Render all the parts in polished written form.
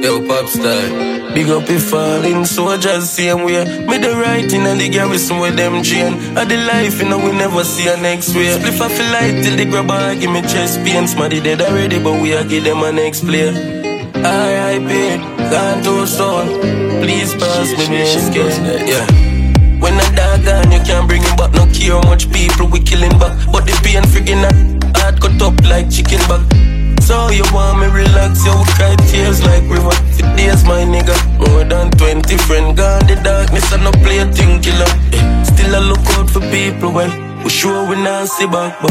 Yo, pop style. Big up if falling soldiers same way. Me the writing and the garrison with them chain. At the life, you know, we never see a next way. Spliff off the light till the grabber give me chest pain. Smarty dead already, but we a give them a next play. R.I.P. gone too soon. Please pass me the escape. Yeah. When a dog gone, you can't bring him back. No care how much people we killing back. But the pain friggin' heart cut up like chicken back. So you want me relax, you will cry tears like river. For days, my nigga, more than 20 friends gone. The darkness and no play a thing killer. Still I look out for people when we sure we not see back, but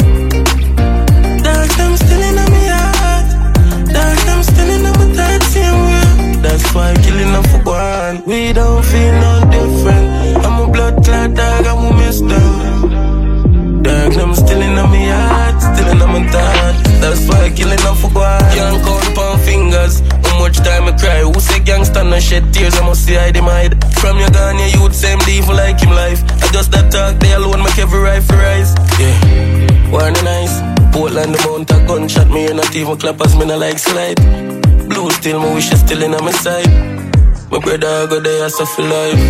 dark them still in my heart. Dark them still in my thoughts, same way. That's why killing them for one. We don't feel no different. I'm a blood clot dog, I'm a miss them. Dark them still in my heart, still in my thoughts. That's why killing them for one. Can't count on fingers. How much time I cry? Who say gangsta no shed tears? I must see I them hide. From your gun, your youth same evil like him life. I just that talk, they alone make every rifle rise. Yeah, warning nice. Portland the mount a gunshot me, you not even clap as me no like slide. Blue still, my wish is still in on my side. My brother go there, so for life.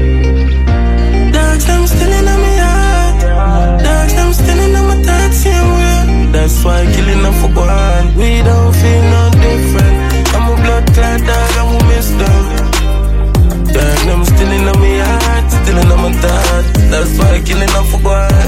Dogs them still in on my heart. Dogs them still in on my thoughts, same way. That's why killing them for one. We don't feel no different. I'm a blood clot dog, I'm a miss them. Dog them still in on my heart, still in on my thoughts. That's why killing them for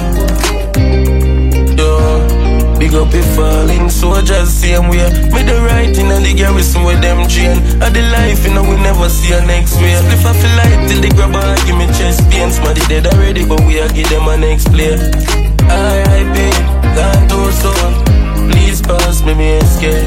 one. Yo, big up if falling soldiers same way. Me the writing and the garrison with them chain. At the life, you know, we never see a next way. Spliff off the light till the grabber give me chest pain. Smarty dead already, but we a give them a next play. R.I.P. gone too soon. Please pass me escape.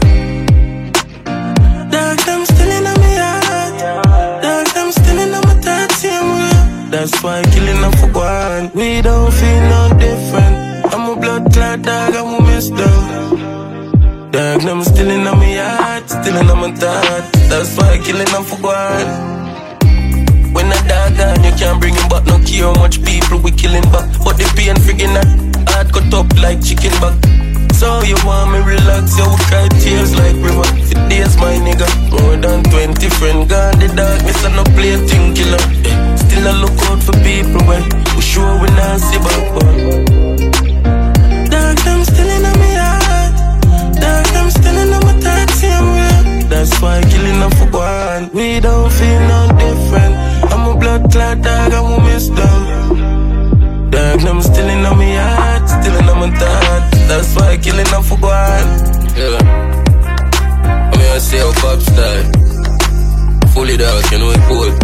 Dark them still in my heart. Dark them still in my thoughts, same way. That's why killing them for one. We don't feel no different. I'm a blood clot dog, I'm a miss them. Dark them still in my heart, still in my thoughts. That's why killing them for one. When a dog gone, you can't bring him back. No care how much people we killing back. But the pain friggin' heart cut up like chicken back. So you want me relax, you will cry tears like river. For days, my nigga, more than 20 friends gone. The darkness and no play a thing killer. Still I look out for people when we sure we not see back, but dark them still in my heart. Dark them still in my thoughts, same way. That's why killing them for one. We don't feel no different. I'm a blood clot dog, I'm a miss them. Dark them still in my heart, still in my thoughts. That's why killing them for one. Yeah. I'm here to say how pop style. Fully dark, you know it cool.